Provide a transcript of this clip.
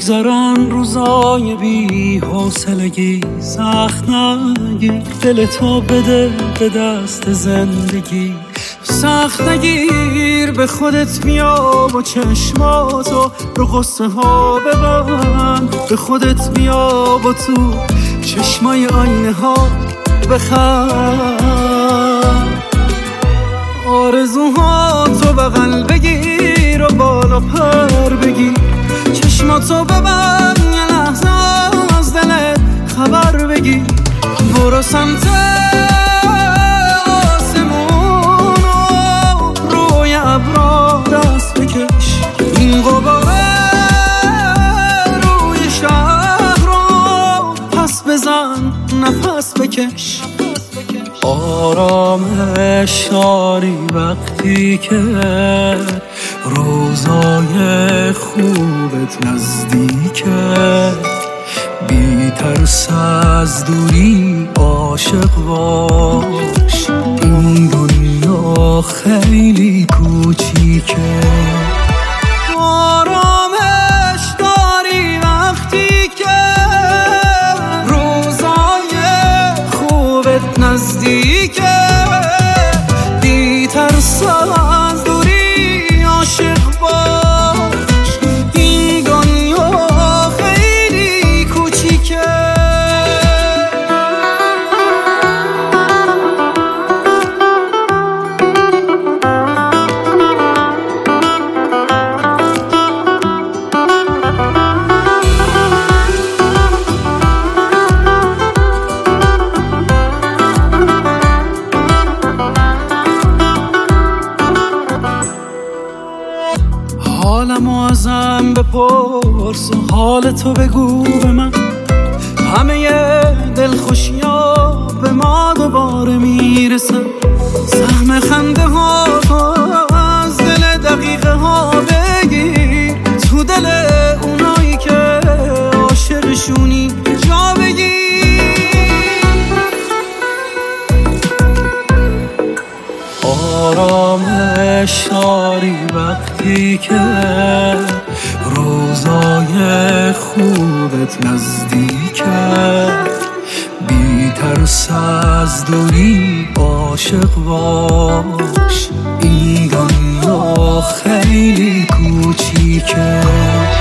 بگذرن روزای بی حوصلگی، سخت نگیر دلتو بده به دست زندگی، سخت نگیر به خودت بیا و چشماتو رو قصه ها ببند، به خودت بیا و تو چشمای آینه ها بخند، آرزوهاتو بغل بگیر و بالا پر بگیر، چشماتو ببند یه لحظه از دلت خبر بگیر، برو سمت آسمون و روی ابرا دست بکش، این غباره روی شهر رو پس بزن نفس بکش، آرامش داری وقتی که روزای خوبت نزدیکه، بی ترس از دوری عاشق باش، این دنیا خیلی کوچیکه، آرامش داری وقتی که روزای خوبت نزدیکه، بی ترس از دوری عاشق باش، این دنیا خیلی کوچیکه. حالمو ازم بپرس و حالتو بگو به من، همه دلخوشیا به ما دوباره میرسن، سهم خنده ها از دل دقیقه ها بگیر، تو دل اونایی که عاشقشونی جا بگیر، آرامش داری وقتی که روزای خوبت نزدیکه، بی ترس از دوری عاشق باش، این دنیا خیلی کوچیکه.